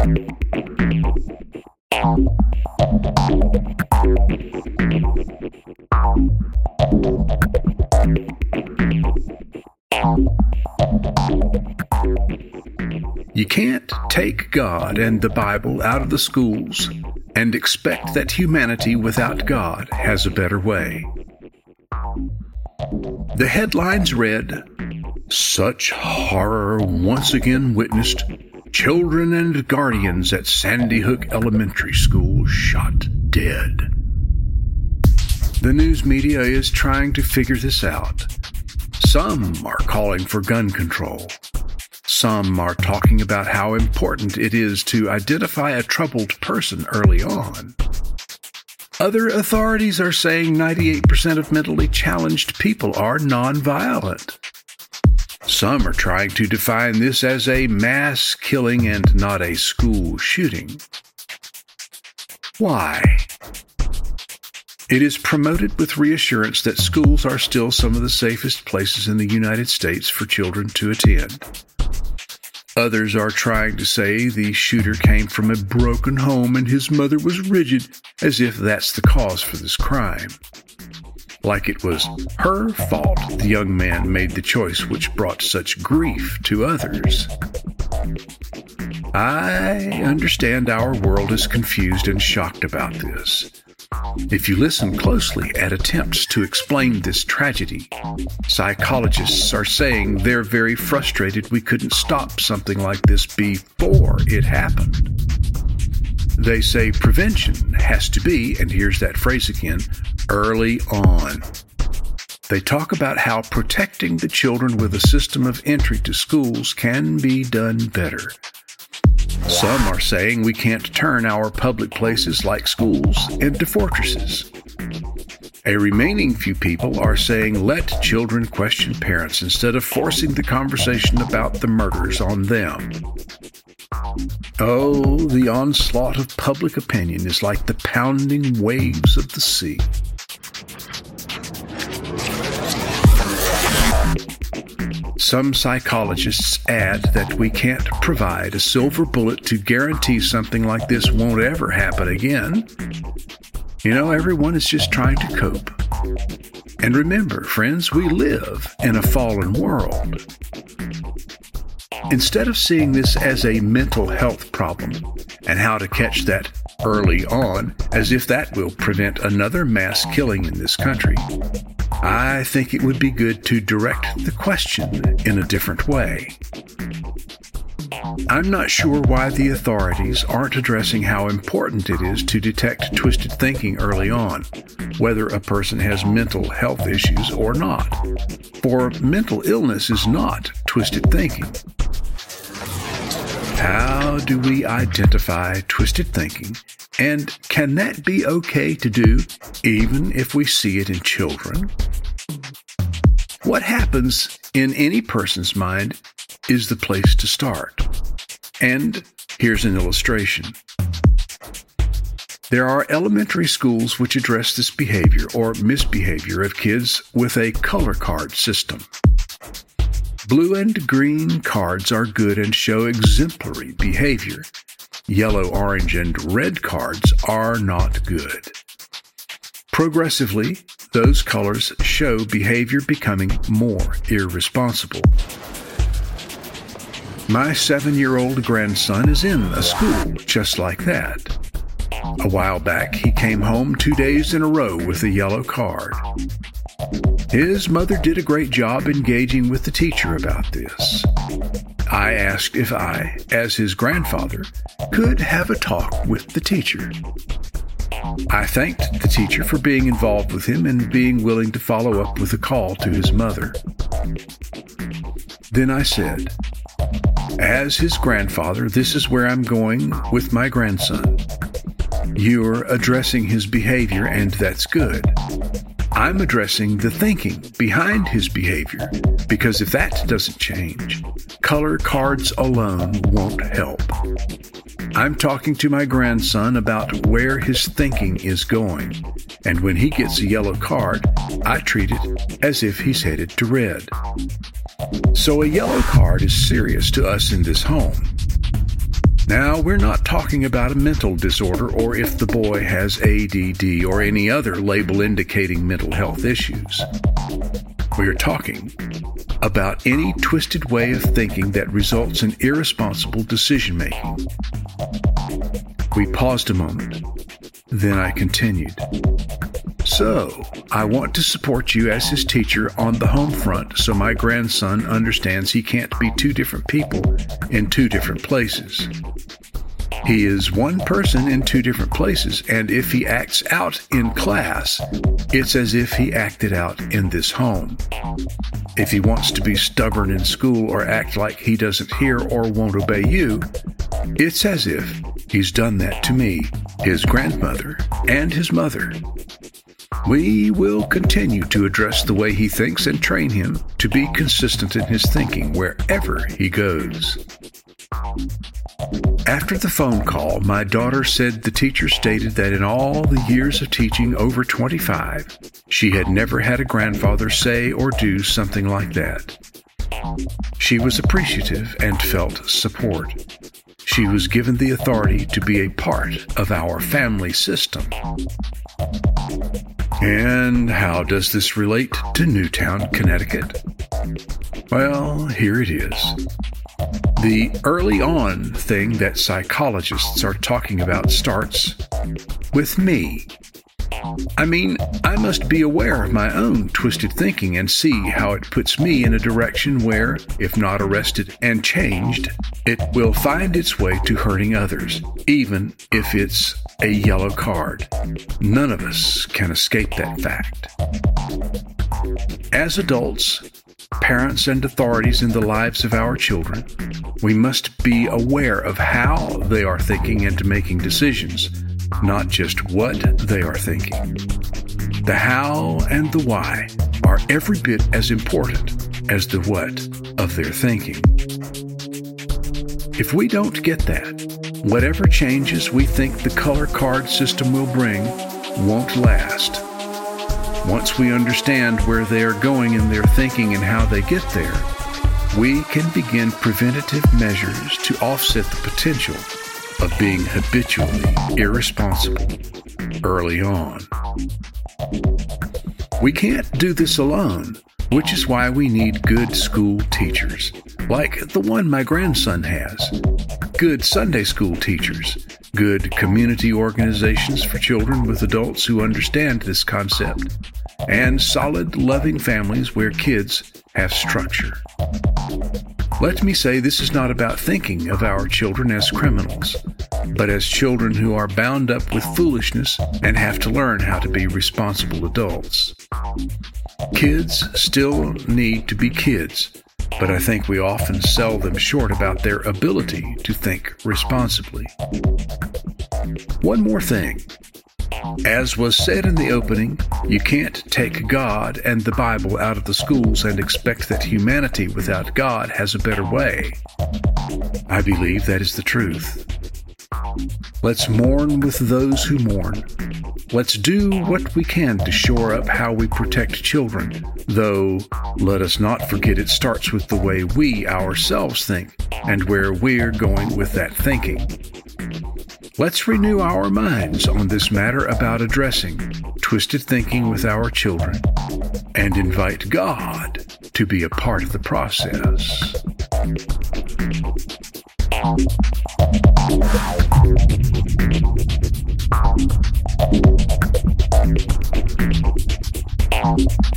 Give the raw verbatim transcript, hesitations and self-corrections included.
You can't take God and the Bible out of the schools and expect that humanity without God has a better way. The headlines read, "Such horror once again witnessed. Children and guardians at Sandy Hook Elementary School shot dead." The news media is trying to figure this out. Some are calling for gun control. Some are talking about how important it is to identify a troubled person early on. Other authorities are saying ninety-eight percent of mentally challenged people are nonviolent. Some are trying to define this as a mass killing and not a school shooting. Why? It is promoted with reassurance that schools are still some of the safest places in the United States for children to attend. Others are trying to say the shooter came from a broken home and his mother was rigid, as if that's the cause for this crime. Like it was her fault the young man made the choice which brought such grief to others. I understand our world is confused and shocked about this. If you listen closely at attempts to explain this tragedy, psychologists are saying they're very frustrated we couldn't stop something like this before it happened. They say prevention has to be, and here's that phrase again, early on. They talk about how protecting the children with a system of entry to schools can be done better. Some are saying we can't turn our public places like schools into fortresses. A remaining few people are saying let children question parents instead of forcing the conversation about the murders on them. Oh, the onslaught of public opinion is like the pounding waves of the sea. Some psychologists add that we can't provide a silver bullet to guarantee something like this won't ever happen again. You know, everyone is just trying to cope. And remember, friends, we live in a fallen world. Instead of seeing this as a mental health problem and how to catch that early on, as if that will prevent another mass killing in this country, I think it would be good to direct the question in a different way. I'm not sure why the authorities aren't addressing how important it is to detect twisted thinking early on, whether a person has mental health issues or not. For mental illness is not twisted thinking. How do we identify twisted thinking, and can that be okay to do even if we see it in children? What happens in any person's mind is the place to start. And here's an illustration. There are elementary schools which address this behavior or misbehavior of kids with a color card system. Blue and green cards are good and show exemplary behavior. Yellow, orange, and red cards are not good. Progressively, those colors show behavior becoming more irresponsible. My seven-year-old grandson is in a school just like that. A while back, he came home two days in a row with a yellow card. His mother did a great job engaging with the teacher about this. I asked if I, as his grandfather, could have a talk with the teacher. I thanked the teacher for being involved with him and being willing to follow up with a call to his mother. Then I said, as his grandfather, this is where I'm going with my grandson. You're addressing his behavior, and that's good. I'm addressing the thinking behind his behavior, because if that doesn't change, color cards alone won't help. I'm talking to my grandson about where his thinking is going, and when he gets a yellow card, I treat it as if he's headed to red. So a yellow card is serious to us in this home. Now, we're not talking about a mental disorder or if the boy has A D D or any other label indicating mental health issues. We're talking about any twisted way of thinking that results in irresponsible decision-making. We paused a moment. Then I continued. So, I want to support you as his teacher on the home front so my grandson understands he can't be two different people in two different places. He is one person in two different places, and if he acts out in class, it's as if he acted out in this home. If he wants to be stubborn in school or act like he doesn't hear or won't obey you, it's as if he's done that to me, his grandmother, and his mother. We will continue to address the way he thinks and train him to be consistent in his thinking wherever he goes. After the phone call, my daughter said the teacher stated that in all the years of teaching, over twenty-five, she had never had a grandfather say or do something like that. She was appreciative and felt support. She was given the authority to be a part of our family system. And how does this relate to Newtown, Connecticut? Well, here it is. The early on thing that psychologists are talking about starts with me. I mean, I must be aware of my own twisted thinking and see how it puts me in a direction where, if not arrested and changed, it will find its way to hurting others, even if it's a yellow card. None of us can escape that fact. As adults, parents and authorities in the lives of our children, we must be aware of how they are thinking and making decisions, not just what they are thinking. The how and the why are every bit as important as the what of their thinking. If we don't get that, whatever changes we think the color card system will bring won't last. Once we understand where they are going in their thinking and how they get there, we can begin preventative measures to offset the potential of being habitually irresponsible early on. We can't do this alone, which is why we need good school teachers, like the one my grandson has, good Sunday school teachers, good community organizations for children with adults who understand this concept, and solid, loving families where kids have structure. Let me say this is not about thinking of our children as criminals, but as children who are bound up with foolishness and have to learn how to be responsible adults. Kids still need to be kids, but I think we often sell them short about their ability to think responsibly. One more thing. As was said in the opening, you can't take God and the Bible out of the schools and expect that humanity without God has a better way. I believe that is the truth. Let's mourn with those who mourn. Let's do what we can to shore up how we protect children, though let us not forget it starts with the way we ourselves think and where we're going with that thinking. Let's renew our minds on this matter about addressing twisted thinking with our children and invite God to be a part of the process. Thank you.